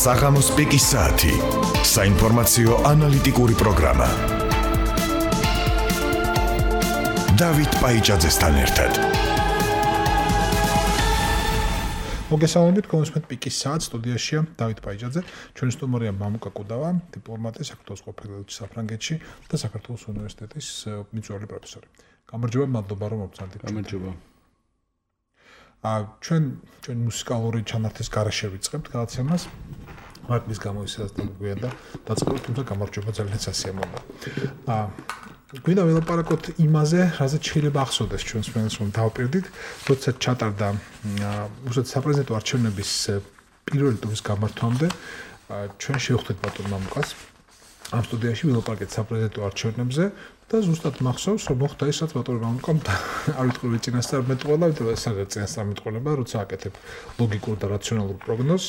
საღამოს პიკის საათი. საინფორმაციო ანალიტიკური პროგრამა. დავით პაიჭაძესთან ერთად. მოგესალმებით, კონსუმენტ პიკის საათს სტუდიაშია დავით პაიჭაძე. ჩვენი სტუმარია მამუკა კუდავა, დიპლომატი, საქართველოს ყოფილი საფრანგეთში და საქართველოს უნივერსიტეტის მიწვეული პროფესორი. გამარჯობა, მადლობა რომ მოგწონთ. გამარჯობა. ჩვენ მუსიკალური ჩანართის გარეშე ვიწყებთ გადაცემას. მაგის გამო ისაც დაგვია და დაწყებთ, თუმცა გამარჯობა ძალიან სასიამოვნოა. გვინდა ველაპარაკოთ იმაზე, რაზეც შეიძლება ახსოვდეს ჩვენს ფრენს რომ დავპირდით, როცა ჩატარდა უბრალოდ საპრეზიდენტო არჩევნების პირველი ტურის გამართვამდე, ჩვენ შევხვდით ბატონ მამუკას ამ სტუდიაში ველაპარაკეთ საპრეზიდენტო არჩევნებზე და ზუსტად მახსოვს რომ მოხდა ის რაც ბატონ მამუკამ არ ვიტყვი წინასწარმეტყველა, იმიტომ რომ სადაც წინასწარმეტყველება, როცა აკეთებ ლოგიკურ და რაციონალურ პროგნოზს,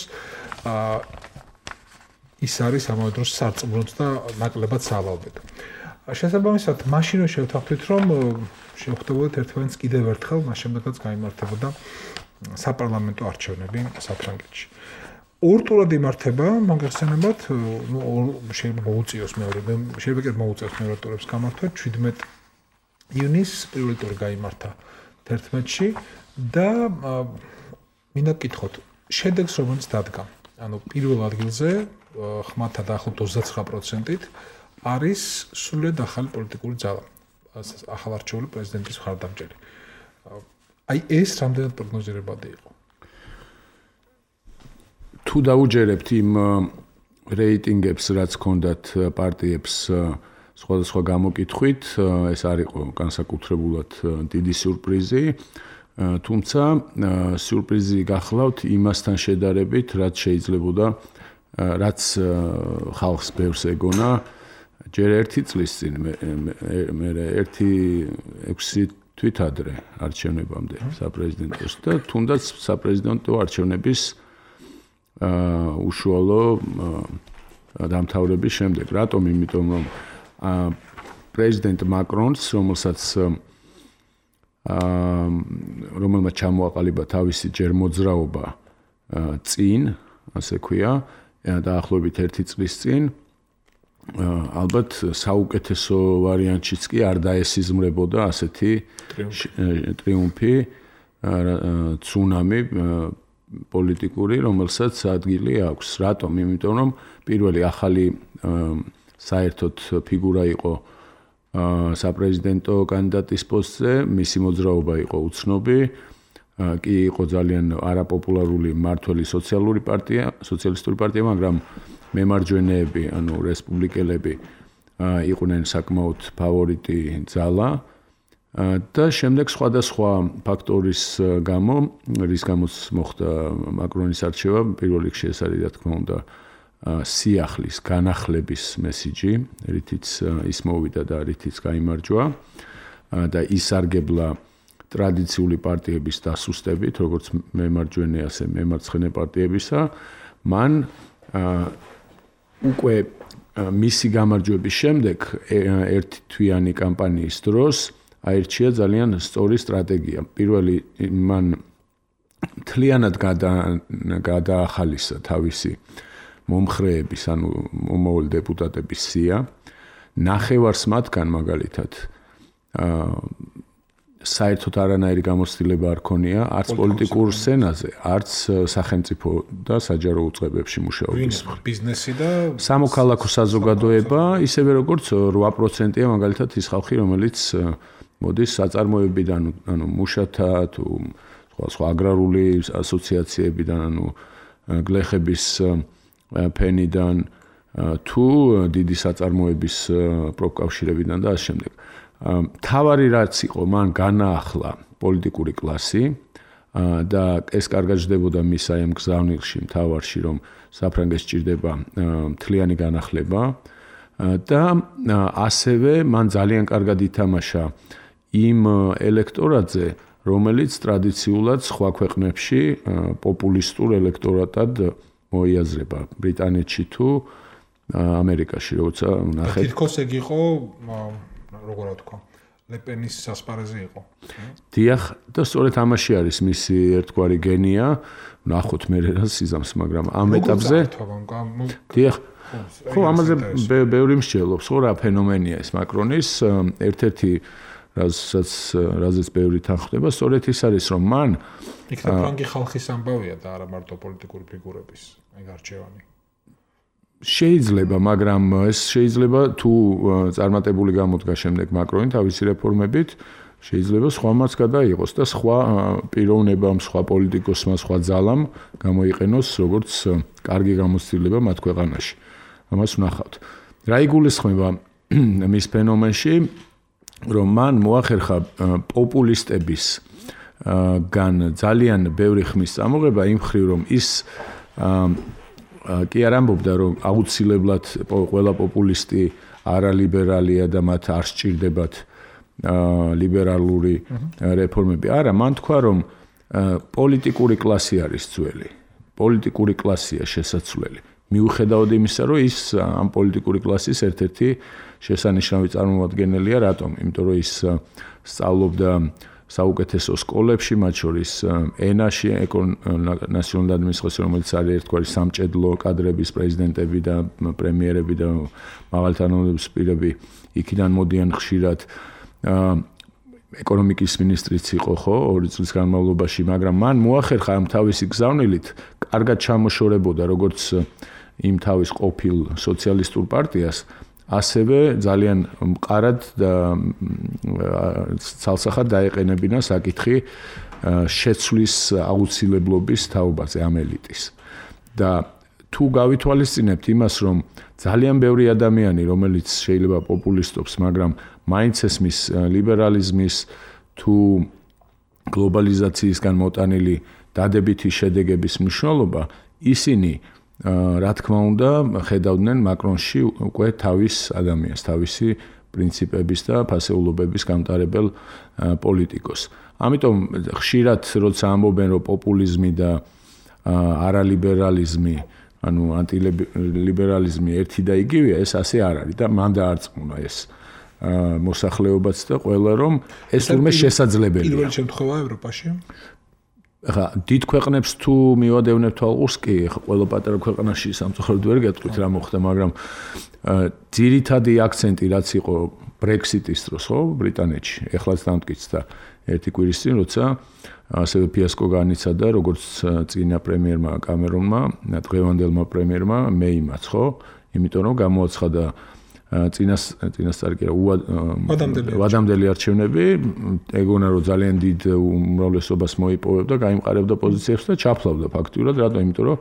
ის არის ამავე დროს სარწმუნოც და ნაკლებად საალალბედო. შესაბამისად, მაშინ შევთანხმდით, რომ შევხვდებოდეთ ერთმანეთს კიდევ ერთხელ, მას შემდეგაც გაიმართებოდა საპარლამენტო არჩევნები საფრანგეთში. ორ ტურად იმართება, მაგახსენებათ, შეიძლება მოუწიოს მეორე ტურებს გამართვა, 17 ივნისს პირველი ტური გაიმართა 11-ში და მინდა გკითხოთ, შედეგს რომელიც დადგა, ანუ პირველ ადგილზე ხმათა დაახლოებით 29%-ით არის სრულიად ახალი პოლიტიკური ძალა, ახალ არჩეული პრეზიდენტის მხარდამჭერი. აი ეს რამდენად პროგნოზირებადი იყო? თუ დაუჯერებთ იმ რეიტინგებს, რაც ჰქონდათ პარტიებს სხვადასხვა გამოკითხვით, ეს არ იყო განსაკუთრებულად დიდი სიურპრიზი, თუმცა სიურპრიზი გახლავთ იმასთან შედარებით, რაც შეიძლებოდა, რაც ხალხს ბევრს ეგონა ჯერ 1 წლის წინ, მე 6 თვით ადრე არჩევნებამდე საპრეზიდენტოს და თუნდაც საპრეზიდენტო არჩევნების უშუალო დამთავრების შემდეგ. რატომ? იმიტომ რომ პრეზიდენტ მაკრონს, რომელმაც ჩამოაყალიბა თავისი ჯერ მოძრაობა წინ, ასე ქვია, დაახლოებით 1 წლის წინ, ალბათ საუკეთესო ვარიანტშიც კი არ დაესიზმრებოდა ასეთი ტრიუმფი, ცუნამი პოლიტიკური, რომელსაც ადგილი აქვს. რატომ? იმიტომ რომ პირველი ახალი საერთოდ ფიგურა იყო საპრეზიდენტო კანდიდატის პოსტზე, მისი მოძრაობა იყო უცნობი, კი იყო ძალიან არაპოპულარული მმართველი სოციალისტური პარტია, მაგრამ მემარჯვენეები, ანუ რესპუბლიკელები იყვნენ საკმაოდ ფავორიტი ძალა და შემდეგ სხვადასხვა ფაქტორის გამო, რის გამოც მოხდა მაკრონის არჩევა, პირველ რიგში ეს არის, რა თქმა უნდა, სიახლის, განახლების მესიჯი, რითიც ის მოვიდა და რითიც გაიმარჯვა და ისარგებლა ტრადიციული პარტიების დასუსტებით, როგორც მემარჯვენე, ასე მემარცხენე პარტიებისა, მან უკვე მისი გამარჯვების შემდეგ ერთი თვიანი კამპანიის დროს აირჩია ძალიან სწორი სტრატეგია. პირველი მან მთლიანად გადაახალისა თავისი მომხრეების, ანუ მომავალი დეპუტატების სია. ნახევარს მათგან მაგალითად საერთოდ არანაირი გამოცდილება არ ქონია, არც პოლიტიკურ სცენაზე, არც სახელმწიფო და საჯარო უწყებებში მუშაობის. ბიზნესი და სამოქალაქო საზოგადოება, ისევე როგორც 8%-ია მაგალითად ის ხალხი, რომელიც მოდის საწარმოებიდან, ანუ მუშათა თუ სხვა აგრარული ასოციაციებიდან, ანუ გლეხების ფენიდან, თუ დიდი საწარმოების პროფკავშირებიდან და ამ შემდეგ. თავარი რაც იყო, მან განაახლა პოლიტიკური კლასი და ეს კარგად ჯდებოდა მის აი ამ გზავნილში მთავარში, რომ საფრანგეთს სჭირდება მთლიანი განახლება და ასევე მან ძალიან კარგად ითამაშა იმ ელექტორატზე, რომელიც ტრადიციულად სხვა ქვეყნებში პოპულისტურ ელექტორატად მოიაზრება, ბრიტანეთში თუ ამერიკაში, როცა ნახეთ. თითქოს ეგ იყო, როგორ ვთქვა, ლეპენის სასპარეზე იყო. დიახ, და სწორედ ამაში არის მისი ერთგვარი გენია, ნახოთ მე რა სიზამს, მაგრამ ამ ეტაპზე დიახ, ხო, ამაზე ბევრი მსჯელობს, ხო, რა ფენომენია ეს მაკრონის, ერთ-ერთი რაზეც ბევრი თანხდება, სწორედ ის არის, რომ მან იქნებ ფრანგი ხალხის ამბავია და არა მარტო პოლიტიკური ფიგურების არჩევანი. შეიძლება, მაგრამ ეს შეიძლება თუ წარმატებული გამოდგა შემდეგ მაკრონი თავისი რეფორმებით, შეიძლება სხვამაც გადაიღოს და სხვა პიროვნებამ, სხვა პოლიტიკოსმა, სხვა ძალამ გამოიყენოს როგორც კარგი გამოცდილება მათ ქვეყანაში. ამას ვნახავთ. რა იგულისხმება მის ფენომენში, რომ მან მოახერხა პოპულისტების გან ძალიან ბევრი ხმის წამოღება იმ მხრივ, რომ ის კი არ ამბობდა, რომ აუცილებლად ყველა პოპულისტი არალიბერალია და მათ არ სჭირდებათ ლიბერალური რეფორმები. არა, მან თქვა, რომ პოლიტიკური კლასი არის ძველი. პოლიტიკური კლასია შესაძლებელი. მიუხედავად იმისა, რომ ის ამ პოლიტიკური კლასის ერთ-ერთი შესანიშნავი წარმომადგენელია, რატომ? იმიტომ რომ ის სწავლობდა საუკეთესო სკოლებში, მათ შორის ენაში, ნაციონალურ ადმინისტრაციაში, რომელიც არის ერთგვარი სამჭედლო კადრების პრეზიდენტები და პრემიერები და მაღალი თანამდებობის პირები იქიდან მოდიან ხშირად. ეკონომიკის მინისტრიც იყო, ხო, 2 წლის განმავლობაში, მაგრამ მან მოახერხა ამ თავისი გზავნილით კარგად ჩამოშორებოდა როგორც იმ თავის ყოფილ სოციალისტურ პარტიას, ასევე ძალიან მყარად და ცალსახად დაეყენებინა საკითხი შეცვლის აუცილებლობის თაობაზე ამ ელიტის. და თუ გავითვალისწინებთ იმას, რომ ძალიან ბევრი ადამიანი, რომელიც შეიძლება პოპულისტობს, მაგრამ მაინც ესმის ლიბერალიზმის თუ გლობალიზაციისგან მოტანილი დადებითი შედეგების მნიშვნელობა, ისინი რა თქმა უნდა ხედავდნენ მაკრონში უკვე თავის ადამიანს, თავისი პრინციპების და ფასეულობების გამტარებელ პოლიტიკოს. ამიტომ ხშირად როცა ამბობენ, რომ პოპულიზმი და არალიბერალიზმი, ანუ ანტილიბერალიზმი ერთი და იგივეა, ეს ასე არ არის და მან დაარწმუნა ეს მოსახლეობაც და ყველა რომ ეს თურმე შესაძლებელია. პირველი შემთხვევა ევროპაში? ხა დიდ ქვეყნებს თუ მივადევნებთ თვალყურს კი, ხა ყველა პატარა ქვეყანაში სამწუხაროდ ვერ გეტყვით რა მოხდა, მაგრამ ძირითადი აქცენტი რაც იყო ბრექსიტის დროს, ხო, ბრიტანეთში, ეხლაც დამტკიცდა ერთი კვირის წინ, როცა ასევე ფიასკო განიცადა როგორც წინა პრემიერმა კამერონმა, დღევანდელმა პრემიერმა მეიმაც, ხო? იმიტომ რომ გამოაცხადა წინასწარ კი რა ვადამდელი არჩევნები, ეგონა რომ ძალიან დიდ უმრავლესობას მოიპოვებდა, გაიმყარებდა პოზიციებს და ჩაფლავდა ფაქტიურად, რატომ? იმიტომ რომ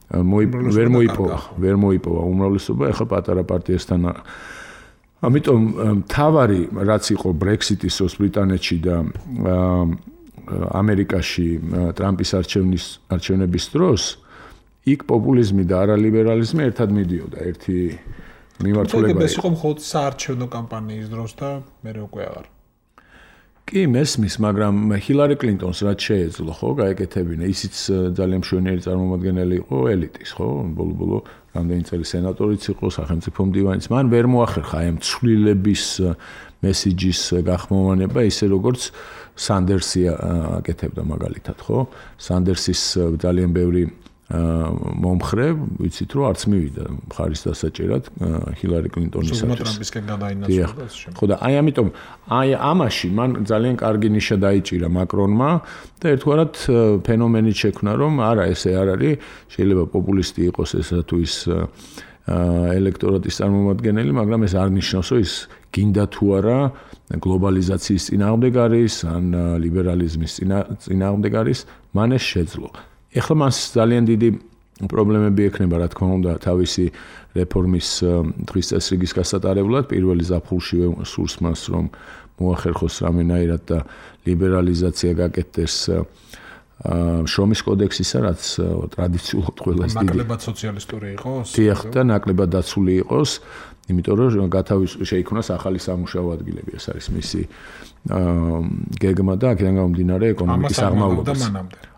ვერ მოიპოვა უმრავლესობა, ეხლა პატარა პარტიასთან. ამიტომ თავარი რაც იყო ბრექსიტის დროს ბრიტანეთში და ამერიკაში ტრამპის არჩევნების დროს, იქ პოპულიზმი და არალიბერალიზმი ერთად მიდიოდა, ერთი მიმართულება. ეს იყო მხოლოდ საარჩევნო კამპანიის დროს და მერე უკვე აღარ. კი, მესმის, მაგრამ ჰილარი კლინტონს რაც შეეძლო, ხო, გაეკეთებინა, ისიც ძალიან მშვენიერი წარმომადგენელი იყო ელიტის, ხო, ბოლო-ბოლო რამდენი წელი სენატორიც იყო, სახელმწიფო მდივანიც, მან ვერ მოახერხა აი ამ ცვლილების მესიჯის გახმოვანება, ისე როგორც სანდერსი აკეთებდა მაგალითად, ხო? სანდერსის ძალიან ბევრი მომხრე, ვიცით რომ არც მივიდა მხარის დასაჭერად ჰილარი კლინტონისათვის. ტრამპისკენ გადაინაცვლა. ხო და აი ამიტომ აი ამაში მან ძალიან კარგი ნიშა დაიჭირა მაკრონმა და ერთგვარად ფენომენი შექმნა, რომ არა ესე არ არის, შეიძლება პოპულისტი იყოს ესა თუ ის ელექტორატის წარმომადგენელი, მაგრამ ეს არ ნიშნავს, რომ ის გინდა თუ არა გლობალიზაციის წინააღმდეგ არის, ან ლიბერალიზმის წინააღმდეგ არის, მან ეს შეძლო. ეხლა მას ძალიან დიდი პრობლემები ექნება, რა თქმა უნდა, თავისი რეფორმის დღის წესრიგის გასატარებლად, პირველი ზაფხულში სურს მას, რომ მოახერხოს რამენაირად და ლიბერალიზაცია გაკეთდეს შრომის კოდექსისა, რაც ტრადიციულად ყველას დიდი. ნაკლებად სოციალისტური იყოს? დიახ, და ნაკლებად დაცული იყოს, იმიტომ რომ შეიქმნას ახალი სამუშაო ადგილები, ეს არის მისი გეგმა და აქედან გამომდინარე ეკონომიკის აღმავლობა.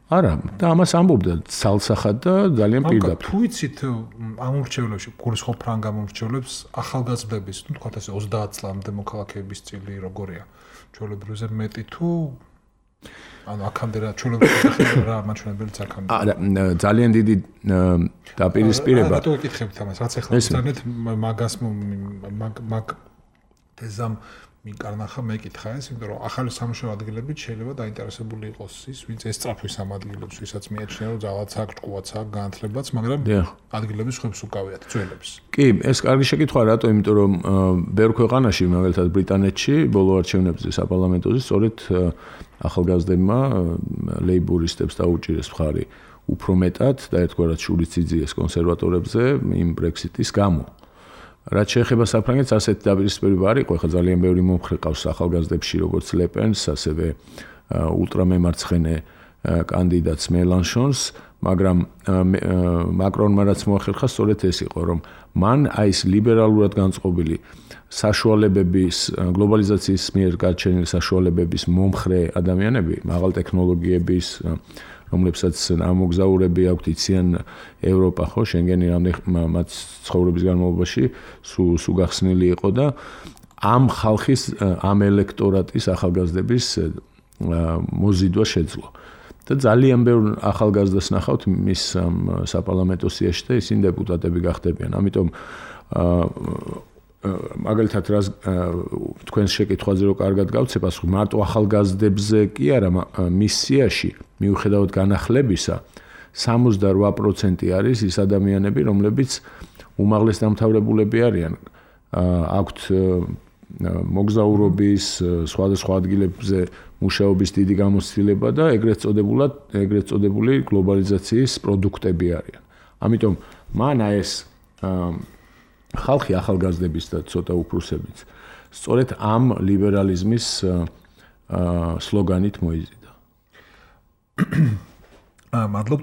არა, და ამას ამბობდა ცალსახად და ძალიან პირდაპირ. თუ იცით ამ ურჩევლებში, გულისხმობ ფრანგ ამ ურჩევლებს ახალგაზრდების, ну, თქვათ ასე 30 წლამდე მოქალაქეების წილი როგორია? ჩვეულებრივზე მეტი თუ ანუ აქამდე რა ჩვეულებრივი რა მაჩვენებელიც აქამდე. არა, ძალიან დიდი დაპირისპირება. რატო ვიკითხებთ ამას? რაც ახლა ძალიან მაგას მაგ თეზამ მიკარნახა მეკითხა ეს, იმიტომ რომ ახალი სამუშაო ადგილებით შეიძლება დაინტერესებული იყოს ის, ვინც ესწრაფვის ამ ადგილებს, ვისაც მიაჩნია რომ ძალაც აქვს, ჭკუაც აქვს, განათლებაც, მაგრამ ადგილების ხვებს უკავიათ ძველებს. კი, ეს კარგი შეკითხვაა, რატო? იმიტომ რომ ბევრ ქვეყანაში, მაგალითად ბრიტანეთში, ბოლო არჩევნებზე საპარლამენტოზე სწორედ ახალგაზრდებმა ლეიბურისტებს დაუჭირეს მხარი უფრო მეტად და ერთგვარად შურიც იძიეს კონსერვატორებზე იმ ბრექსიტის გამო. რაც შეეხება საფრანგეთს, ასეთი დაპირისპირება არ იყო, ხა ძალიან ბევრი მომხრე ყავს ახალგაზრდებში, როგორც ლეპენს, ასევე ულტრამემარცხენე კანდიდატს მელანშონს, მაგრამ მაკრონმა რაც მოახერხა, სწორედ ეს იყო, რომ მან აი ეს ლიბერალურად განწყობილი საშუალებების, გლობალიზაციის მიერ გაჩენილი საშუალებების მომხრე ადამიანები, მაღალ ტექნოლოგიების რომლებსაც ამოგზაურები აქვთ იციან ევროპა ხო შენგენი მათ ცხოვრების განმავლობაში სულ გახსნილი იყო და ამ ხალხის ამ ელექტორატის ახალგაზრდების მოზიდვა შეძლო და ძალიან ბევრ ახალგაზრდას ნახავთ მის საპარლამენტო სიაში და ისინი დეპუტატები გახდებიან. ამიტომ მაგალითად რას თქვენს შეკითხვაზე რო კარგად გავცე პასუხი მარტო ახალგაზრდებზე კი არა მის სიაში მიუხედავად განახლებისა 68% არის ის ადამიანები რომლებიც უმაღლეს დამთავრებულები არიან აქვთ მოგზაურობის სხვადასხვა ადგილებზე მუშაობის დიდი გამოცდილება და ეგრეთ წოდებული გლობალიზაციის პროდუქტები არიან. ამიტომ მან ეს ხალხი ახალგაზრდების და ცოტა უფროსებიც სწორედ ამ ლიბერალიზმის სლოგანით მოიზიდა. მადლობთ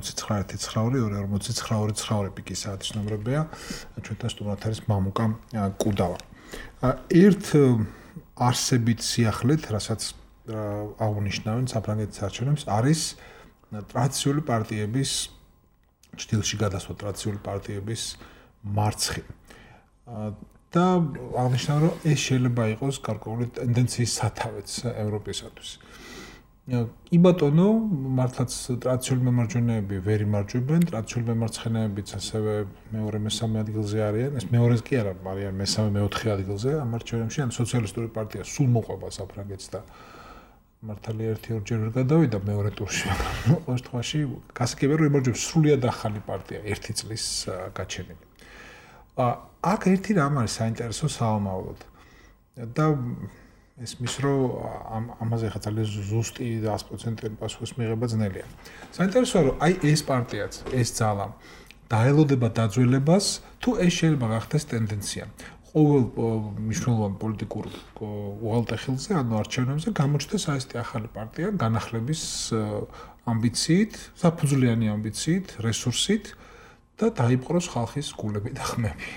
249 პიკის საათის ნომრებია. ჩვენთან სტუმრად არის მამუკა კუდავა. ერთ არსებით სიახლეთ, რასაც აღნიშნავენ საფრანგეთის არჩევნებს, არის ტრადიციული პარტიების ჭრილში გადასვლა ტრადიციული პარტიების მარცხი. და აღნიშნავ რომ ეს შეიძლება იყოს გარკვეული ტენდენციის სათავეც ევროპისათვის. კი ბატონო, მართლაც ტრადიციული მემარჯვენეები ვერ იმარჯვებენ, ტრადიციული მემარცხენეებიც ასევე მეორე მესამე ადგილზე არიან. ეს მეორეს კი არა, არიან მესამე მეოთხე ადგილზე ამ არჩევნებში, ან სოციალისტური პარტია სულ მოყვება საფრანგეთს და მართალია 1-2 ჯერ გადავიდა მეორე ტურში, მაგრამ ყოველ შემთხვევაში გასაგებია რომ იმარჯვებს სრულიად ახალი პარტია 1 წლის გაჩენილი. აქ ერთი რამ არის საინტერესო საომავლოდ და ესმის რომ ამაზე ხა ძალიან ზუსტი და 100%-იანი პასუხის მიღება ძნელია. საინტერესოა რომ აი ეს პარტიაც, ეს ძალა დაელოდება დაძველებას, თუ ეს შეიძლება გახდეს ტენდენცია. ყოველ მნიშვნელოვან პოლიტიკურ უღელტეხილზე, ანუ არჩევნებზე გამოჩნდეს აი ესეთი ახალი პარტია განახლების ამბიციით, საფუძვლიანი ამბიციით, რესურსით და დაიპყროს ხალხის გულები და ხმები.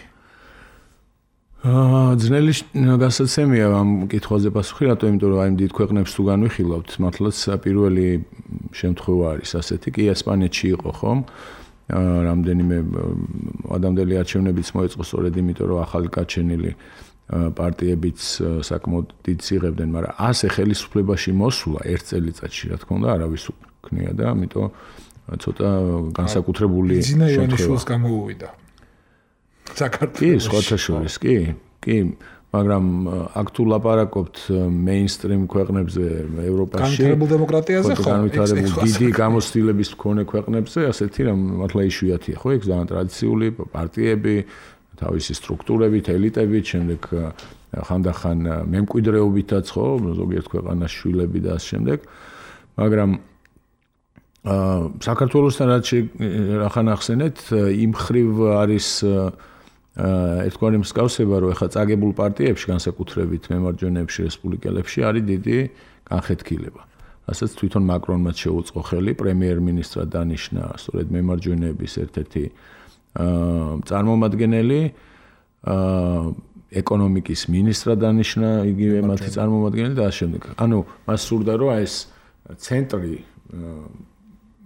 ძნელი გასაცემია ამ კითხვაზე პასუხი, რატომ? იმიტომ რომ აი დიდ ქვეყნებს თუ განვიხილავთ, მართლაც პირველი შემთხვევა არის ასეთი, კი ესპანეთში იყო ხომ? რამდენიმე ადამიანელი არჩევნებიც მოეწყო სწორედ იმიტომ რომ ახალი გაჩენილი პარტიებიც საკმაოდ დიდ იღებდნენ, მაგრამ ასე ხელისუფლებაში მოსვლა ერთ წელიწადში, რა თქმა უნდა, არავის უქნია და ამიტომ ცოტა განსაკუთრებული ძინა ივანიშვილს გამოუვიდა. საქართველოს. კი, სხვათაშორის, კი, მაგრამ აქ თუ ლაპარაკობთ მეინსტრიმ ქვეყნებზე ევროპაში, განვითარებულ დემოკრატიაზე ხო? განვითარებულ დიდი გამოცდილების მქონე ქვეყნებზე, ასეთი რამ მართლა იშვიათია, ხო? ეგ ძალიან ტრადიციული პარტიები, თავისი სტრუქტურებით, ელიტებით, შემდეგ ხანდახან მემკვიდრეობითაც, ხო? ზოგიერთ ქვეყანაში შვილები და ასე შემდეგ. მაგრამ საქართველოსთან რაც ახან ახსენეთ, იმ ხრივ არის ერთგვარი მსგავსება, რომ ეხლა წაგებულ პარტიებში, განსაკუთრებით მემარჯვენეებში, რესპუბლიკელებში არის დიდი განხეთქილება. რასაც თვითონ მაკრონმაც შეუწყო ხელი, პრემიერ-მინისტრად დანიშნა სწორედ მემარჯვენეების ერთ-ერთი წარმომადგენელი, ეკონომიკის მინისტრად დანიშნა იგივე მათი წარმომადგენელი და ასე შემდეგ. ანუ მას სურდა, რომ ეს ცენტრი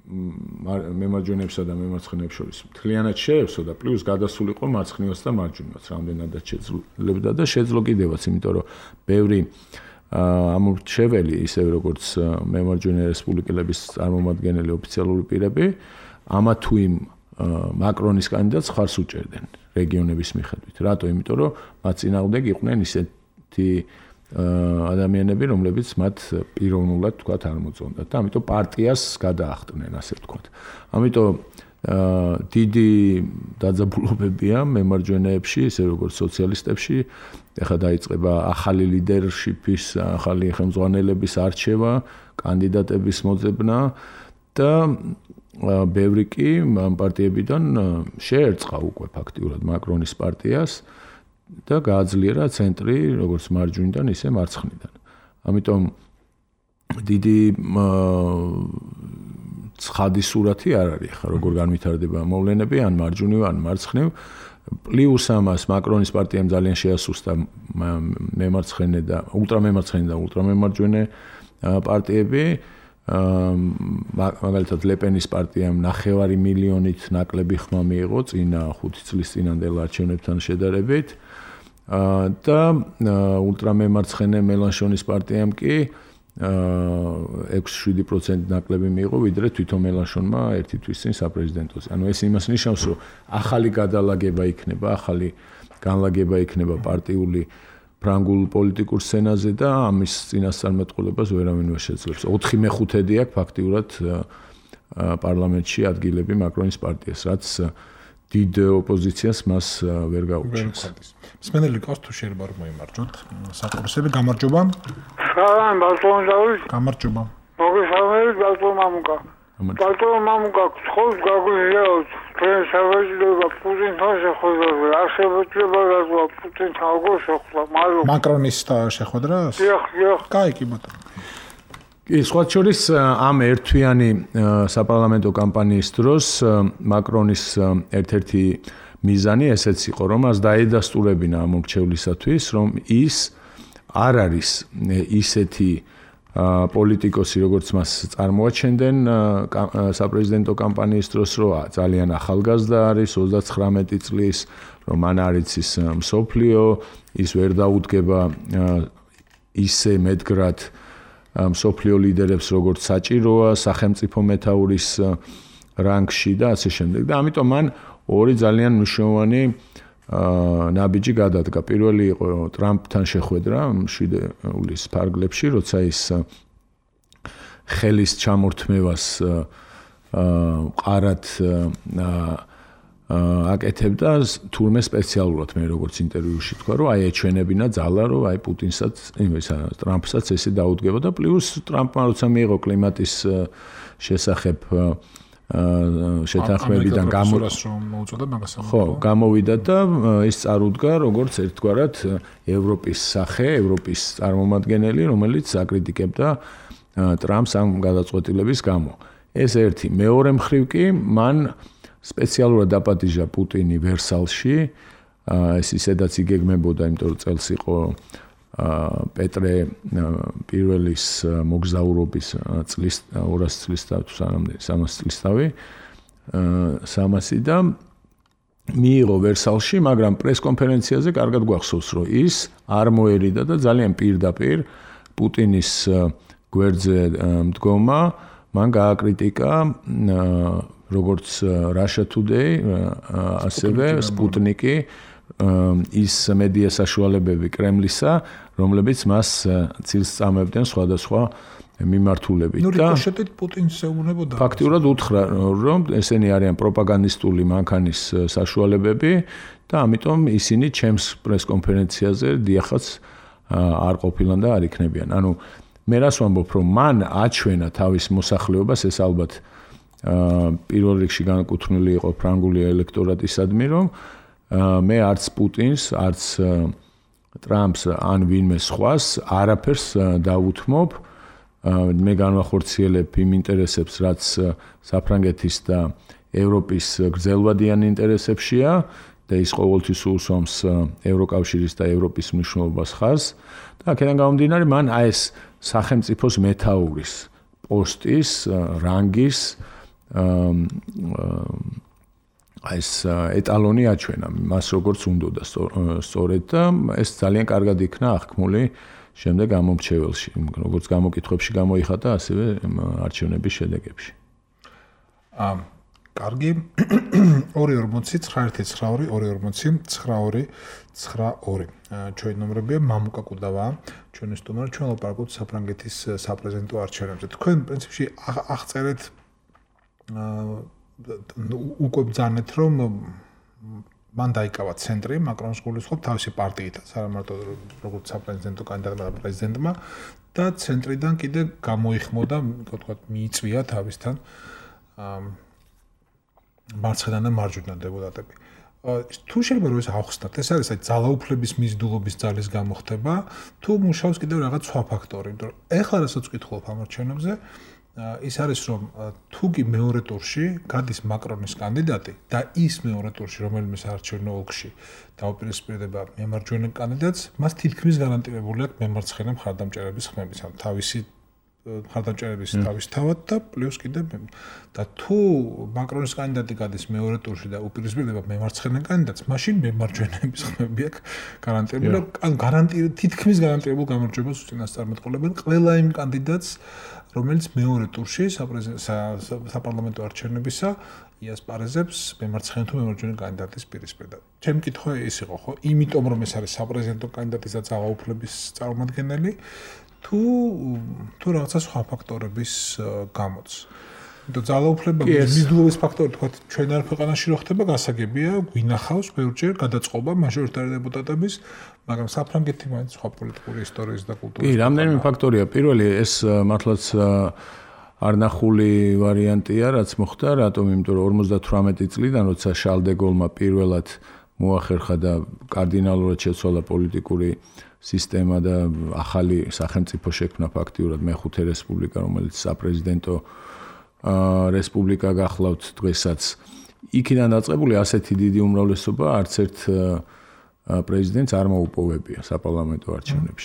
მემარჯვენეებსა და მემარცხენეებს შორის მთლიანად შეევსო და პლუს გადასულიყო მარცხნივაც და მარჯვნივაც, რამდენადაც შეძლებდა და შეძლო კიდევაც, იმიტომ რომ ბევრი ამორჩეველი, ისე როგორც მემარჯვენე რესპუბლიკელების წარმომადგენელი ოფიციალური პირები, ამა თუ იმ მაკრონის კანდიდატს ხარს უჭერდნენ რეგიონების მიხედვით. რატო? იმიტომ რომ მათ წინააღმდეგ იყვნენ ისეთი ადამიანები, რომლებიც მათ პიროვნულად თქვათ არ მოწონდათ და ამიტომ პარტიას გადაახტნენ, ასე ვთქვათ. ამიტომ დიდი დაძაბულობებია მემარჯვენეებში, ისე როგორც სოციალისტებში. ეხლა დაიწყება ახალი ლიდერშიპის, ახალი ხელმძღვანელების არჩევა, კანდიდატების მოძებნა და ბევრი კი ამ პარტიებიდან შეერწყა უკვე ფაქტიურად მაკრონის პარტიას და გააძლიერა ცენტრი როგორც მარჯვნიდან, ისე მარცხნიდან. ამიტომ დიდი ცხადი სურათი არ არის ხა როგორ განვითარდება მოვლენები ან მარჯვნივ ან მარცხნივ. პლუს ამას მაკრონის პარტიამ ძალიან შეასუსტა მემარცხენე და ულტრამემარჯვენე პარტიები. მაგალითად ლეპენის პარტიამ 9 მილიონით ნაკლები ხმა მიიღო წინა 5 წლის წინანდელ არჩევნებთან შედარებით და ულტრამემარცხენე მელანშონის პარტიამ კი 6-7% ნაკლები მიიღო, ვიდრე თვითონ მელანშონმა ერთი თვის წინ საპრეზიდენტოზე. ანუ ეს იმას ნიშნავს, რომ ახალი გადალაგება იქნება, ახალი განლაგება იქნება პარტიული ფრანგულ პოლიტიკურ სცენაზე და ამის წინასწარმეტყველებას ვერავინ ვერ შეძლებს. 4/5 აქვს ფაქტიურად პარლამენტში ადგილები მაკრონის პარტიას, რაც დიდ ოპოზიციას მას ვერ გაუჩნდეს. მსმენელი ყავს თუ შეიძლება რომ მოიმარჯოთ. საკურსები გამარჯობა. სალამ ბალტონ დავით. გამარჯობა. მოგესალმებით ბალტონ მამუკა. ბალტონ მამუკა, ხოს გაგვიჟეოთ. ჩვენ საბჭოება პუტინთან შეხვედრაზე. არსებობა გაზვა პუტინთან როგორ შეხვდა? მადლობა. მაკრონის შეხვედრას? დიახ. კაი, კი ბატონო. კი, სხვა შორის ამ ერთვიანი საპარლამენტო კამპანიის დროს მაკრონის ერთ-ერთი მიზანი ესეც იყო, რომ მას დაედასტურებინა ამ მრჩევლისათვის, რომ ის არ არის ისეთი პოლიტიკოსი, როგორც მას წარმოაჩენდნენ საპრეზიდენტო კამპანიის დროს, რომ ძალიან ახალგაზრდა არის, 39 წლის, რომ მან არ იცის მსოფლიო, ის ვერ დაუდგება ისე მეტგრად მსოფლიო ლიდერებს, როგორც საჭიროა სახელმწიფო მეთაურის რანგში და ასე შემდეგ. და ამიტომ მან ორი ძალიან მნიშვნელოვანი ნაბიჯი გადადგა. პირველი იყო ტრამპთან შეხვედრა მშვიდეულის ფარგლებში, როცა ის ხელის ჩამორთმევას ყარად აკეთებდა თურმე სპეციალურად, მე როგორც ინტერვიუში თქვა, რომ აი ეჩვენებინა ძალა, რომ აი პუტინსაც, ტრამპსაც ესე დაუდგება და პლუს ტრამპმა როცა მიიღო კლიმატის შესახებ შეთანხმებიდან გამოვიდა და ის წარუდგა როგორც ერთგვარად ევროპის სახე, ევროპის წარმომადგენელი, რომელიც აკრიტიკებდა ტრამპს ამ გადაწყვეტილების გამო. ეს ერთი. მეორე მხრივ კი მან სპეციალურად დაპატიჟა პუტინი ვერსალში, ეს ისედაც იგეგმებოდა, იმიტომ რომ წელს იყო პეტრე პირველის მოგზაურობის წლის 200 წლის თუ სანამდე 300 წლისთავი 300 და მიიღო ვერსალში, მაგრამ პრესკონფერენციაზე კარგად გვახსოვს, რომ ის არ მოერიდა და ძალიან პირდაპირ პუტინის გვერდზე მდგომა მან გააკრიტიკა როგორც Russia Today, ასევე Sputnik-ი ის მედია საშუალებები კრემლისა, რომლებიც მას ცილს წამებდნენ სხვადასხვა მიმართულებით. ნუ რიკოშეტით პუტინს ეუბნებოდა. ფაქტიურად უთხრა, რომ ესენი არიან პროპაგანდისტული მანქანის საშუალებები და ამიტომ ისინი ჩემს პრესკონფერენციაზე დიახაც არ ყოფილან და არ იქნებიან. ანუ მე რას ვამბობ, რომ მან აჩვენა თავის მოსახლეობას, ეს ალბათ პირველ რიგში განკუთვნილი იყო ფრანგული ელექტორატისადმი, რომ მე არც პუტინს, არც ტრამპს ან ვინმე სხვას არაფერს დავუთმობ, მე განვახორციელებ იმ ინტერესებს, რაც საფრანგეთის და ევროპის გრძელვადიან ინტერესებშია და ის ყოველთვის უსვამს ევროკავშირის და ევროპის მნიშვნელობას ხაზს და აქედან გამომდინარე მან აი ეს სახელმწიფოს მეთაურის პოსტის, რანგის ეს ეტალონი აჩვენა მას როგორც უნდა სწორედ და ეს ძალიან კარგად იქნა აღქმული შემდეგ ამომრჩეველში, როგორც გამოკითხვებში გამოიხატა, ასევე არჩევნების შედეგებში. კარგი 2.40-9.2.2.2.2 ჩვენი ნომრებია მამუკა კუდავა ჩვენი სტუმარი ჩვენ ლაპარაკობთ საფრანგეთის საპრეზიდენტო არჩევნებზე. თქვენ პრინციპში აღწერეთ უკვე ბრძანეთ რომ მან დაიკავა ცენტრი მაკრონის გულისხმობ თავისი პარტიითაც არა მარტო როგორც საპრეზიდენტო კანდიდატმა და პრეზიდენტმა და ცენტრიდან კიდე გამოიხმოდა თქვა მიიწვია თავისთან მარცხენა და მარჯვენა დეპუტატები. თუ შეიძლება რომ ეს ავხსნათ, ეს არის ძალაუფლების მიზიდულობის ძალის გამოხდება, თუ მუშაობს კიდევ რაღაც სხვა ფაქტორი, იმიტომ რომ ეხლა რასაც ვკითხულობ ამ არჩევნებზე, ის არის რომ თუ კი მეორე ტურში გადის მაკრონის კანდიდატი და ის მეორე ტურში რომელიმე საარჩევნო ოლქში დაუპირისპირდება მემარჯვენე კანდიდატს, მას თითქმის გარანტირებული აქვს მემარცხენე მხარდამჭერების ხმების, ან თავისი მხარდამჭერების თავისთავად და პლუს კიდე და თუ მაკრონის კანდიდატი გადის მეორე ტურში და უპირისპირდება მემარცხენე კანდიდატს, მაშინ მემარჯვენეების ხმები აქვს გარანტირებული, ან თითქმის გარანტირებულ გამარჯვებას უწინასწარმეტყველებენ ყველა იმ კანდიდატს რომელიც მეორე ტურში საპარლამენტო არჩევნებისა იასპარეზებს მემარცხენე თუ მემარჯვენე კანდიდატის პირისპირ. ჩემი კითხვა ის იყო, ხო? იმიტომ რომ ეს არის საპრეზიდენტო კანდიდატის და ძალაუფლების წარმომადგენელი, თუ რაღაცა სხვა ფაქტორების გამოც. იმიტომ ძალაუფლების მიზიდულობის ფაქტორი თქვა ჩვენ არ ქვეყანაში რო ხდება გასაგებია, გვინახავს ბევრჯერ გადაწყობა მაჟორიტარი დეპუტატების, მაგრამ საფრანგეთი მაინც სხვა პოლიტიკური ისტორიის და კულტურის. კი, რამდენიმე ფაქტორია. პირველი ეს მართლაც არნახული ვარიანტია, რაც მოხდა, რატომ? იმიტომ რომ 58 წლიდან, როცა შარლ დე გოლმა პირველად მოახერხა და კარდინალურად შეცვალა პოლიტიკური სისტემა და ახალი სახელმწიფო შექმნა ფაქტიურად მეხუთე რესპუბლიკა, რომელიც საპრეზიდენტო რესპუბლიკა გახლავთ დღესაც. იქიდან დაწყებული ასეთი დიდი უმრავლესობა არც ერთ პრეზიდენტს არ მოუპოვებია საპარლამენტო არჩევნებში.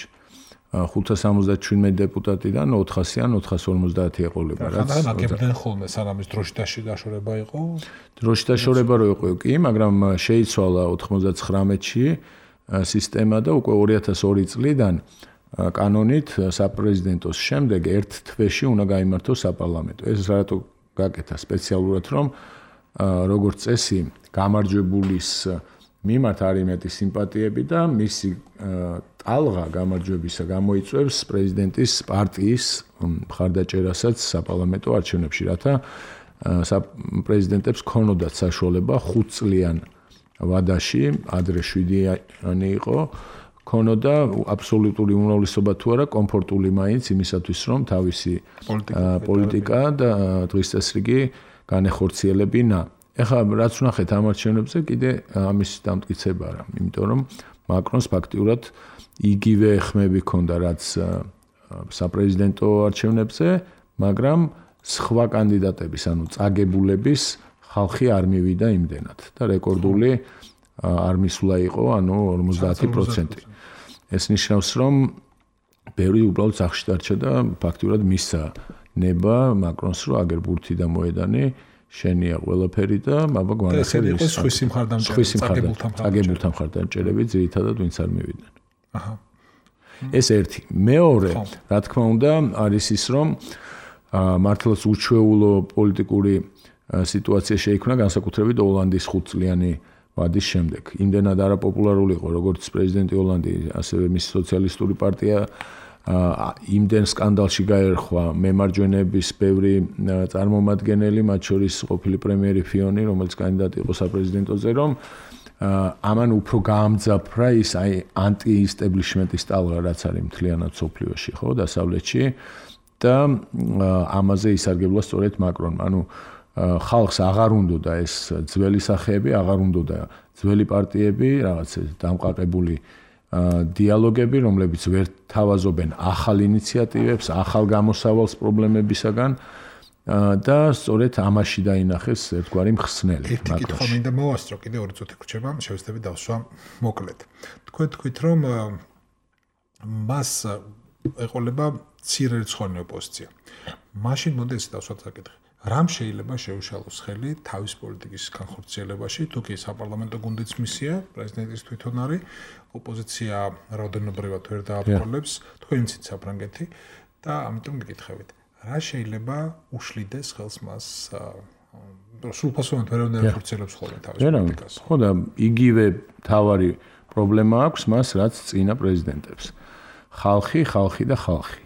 577 დეპუტატიდან 400-ან 450 ეყოლება, რაც აკებდნენ ხოლმე სანამ დროში დაშორება იყო. დროში დაშორება რო იყო კი, მაგრამ შეიცვალა 99-ში სისტემა და უკვე 2002 წლიდან კანონით საპრეზიდენტოს შემდეგ ერთ თვეში უნდა გაიმართოს საპარლამენტო. ეს რატო გაკეთა სპეციალურად, რომ როგორც წესი გამარჯვებულის მიმართ არ იმეტი სიმპათიები და მისი ტალღა გამარჯვებისა გამოიწვევს პრეზიდენტის პარტიის მხარდაჭერასაც საპარლამენტო არჩევნებში, რათა პრეზიდენტებს ქონოდათ საშუალება 5 წლიან ვადაში, ადრე 7-იანი იყო, ქონოდა აბსოლუტური უმრავლესობა თუ არა კომფორტული მაინც იმისათვის, რომ თავისი პოლიტიკა და დღის წესრიგი განეხორციელებინა. ეხლა რაც ვნახეთ ამ არჩევნებზე, კიდე ამის დამტკიცება არა, იმიტომ რომ მაკრონს ფაქტიურად იგივე ხმები ჰქონდა, რაც საპრეზიდენტო არჩევნებზე, მაგრამ სხვა კანდიდატების, ანუ წაგებულების ხალხი არ მივიდა იმდენად და რეკორდული არ მისვლა იყო, ანუ 50%. ეს ნიშნავს, რომ ბევრი უბრალოდ სახში დარჩა და ფაქტიურად მისცა ნება მაკრონს, რომ აგერ ბურთი და მოედანი შენია ყველაფერი და აბა გვანახებს სხვისი მხარდამჭერებთან მხარდამჭერები ძირითადად ვინც არ მივიდნენ. აჰა. ეს ერთი. მეორე, რა თქმა უნდა, არის ის, რომ მართლაც უჩვეულო პოლიტიკური სიტუაცია შეიქმნა განსაკუთრებით ოლანდის 5 წლიანი ვადის შემდეგ. იმდენად არაპოპულარული იყო როგორც პრეზიდენტი ოლანდი, ასევე მისი სოციალისტური პარტია იმდენ სკანდალში გაერხვა მემარჯვენეების ბევრი წარმომადგენელი, მათ შორის ყოფილი პრემიერი ფიონი, რომელიც კანდიდატი იყო საპრეზიდენტოზე, რომ ამან უფრო გაამძაფრა ის ანტი-ისტებლიშმენტის ტალღა, რაც არის მთლიანად სოფლიოში, ხო, დასავლეთში და ამაზე ისარგებლა სწორედ მაკრონმა. ანუ ხალხს აღარ უნდოდა ეს ძველი სახეები, აღარ უნდოდა ძველი პარტიები, რაღაც დამყარებული დიალოგები, რომლებიც ვერ თავაზობენ ახალ ინიციატივებს, ახალ გამოსავალს პრობლემებისაგან და სწორედ ამაში დაინახეს ერთგვარი მხსნელი. ერთი კითხვა მინდა მოვასწრო, კიდე 2 წუთი გრჩება, შევეცდები დავსვა მოკლედ. თქვენ თქვით, რომ მას ეყოლება მცირერიცხოვანი ოპოზიცია. მაშინ მოდი ეს დავსვათ საკითხი. რამ შეიძლება შეუშალოს ხელი თავის პოლიტიკის განხორციელებაში, თუ კი საპარლამენტო გუნდიც მისია, პრეზიდენტის თვითონ არის, ოპოზიცია რაოდენობრივად ვერ დააფრთხილებს, თქვენიცით საფრანგეთი და ამიტომ გიკითხებით, რა შეიძლება უშლიდეს ხელს მას სრულფასოვნად ვერ განხორციელებს ხოლმე თავის პოლიტიკას. ხო და იგივე თავარი პრობლემა აქვს მას, რაც წინა პრეზიდენტებს. ხალხი და ხალხი.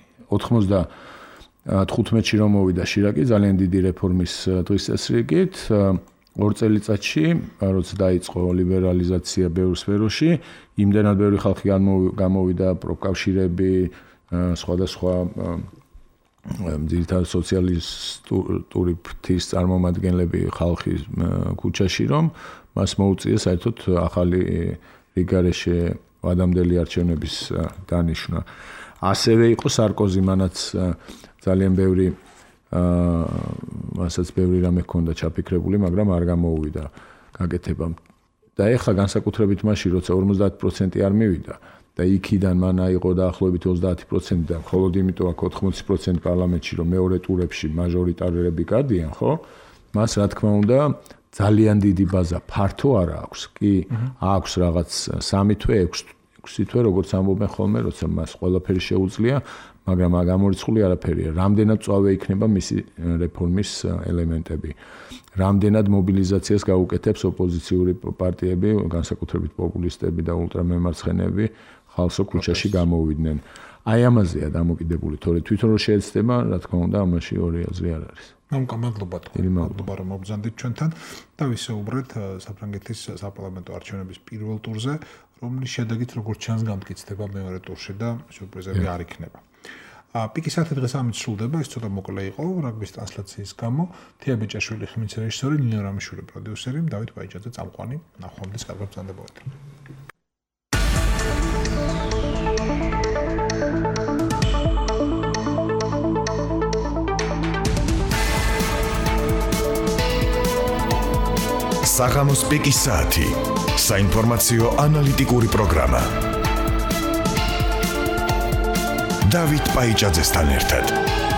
95-ში რომ მოვიდა შირაკი ძალიან დიდი რეფორმის დღის წესრიგით, 2 წელიწადში, როცა დაიწყო ლიბერალიზაცია ბევრ სფეროში, იმდენად ბევრი ხალხი გამოვიდა, პროფკავშირები, სხვადასხვა ძირითადად სოციალისტური ფრთის წარმომადგენლები ხალხის ქუჩაში, რომ მას მოუწია საერთოდ ახალი რიგარეშე ადამიანელი არჩევნების დანიშვნა. ასევე იყო სარკოზი, მანაც ძალიან ბევრი მასაც ბევრი რამე ჰქონდა ჩაფიქრებული, მაგრამ არ გამოუვიდა გაკეთება. და ეხლა განსაკუთრებით მაშინ, როცა 50% არ მივიდა და იქიდან მან აიღო დაახლოებით 30% და მხოლოდ იმიტომ აქ 80% პარლამენტში, რომ მეორე ტურებში მაჟორიტარები გადიან, ხო? მას რა თქმა უნდა ძალიან დიდი ბაზა ფართო არ აქვს. კი, აქვს რაღაც 3 თვე, 6 თვე, როგორც ამბობენ ხოლმე, როცა მას ყველაფერი შეუძლია, მაგრამ გამორიცხული არაფერია. რამდენად წვავე იქნება მისი რეფორმის ელემენტები. რამდენად მობილიზაციას გაუკეთებს ოპოზიციური პარტიები, განსაკუთრებით პოპულისტები და ულტრამემარცხენეები, ხალხო ქუჩაში გამოვიდნენ. აი ამაზეა დამოკიდებული, თორე თვითონ რო შეეცდება, რა თქმა უნდა, ამაში ორი აზრი არ არის. მადლობა რომ მობრძანდით ჩვენთან და ვისაუბრეთ საფრანგეთის საპარლამენტო არჩევნების პირველ ტურზე, რომლის შედეგით როგორც ჩანს გამტკიცდება მეორე ტურში და სიურპრიზები არ იქნება. პიკის 10 დღეს ამით სრულდება, ეს ცოტა მოკლე იყო რაგბის ტრანსლაციის გამო. თია ბეჭაშვილი ხმის რეჟისორი, ნინო რამიშვილი პროდიუსერი, დავით ბაიჯაძე წამყვანი. ნახვამდის კარგად ბრძანდებოდეთ. საღამოს პიკის საათი. საინფორმაციო ანალიტიკური პროგრამა. დავით ბაიჯაძესთან ერთად.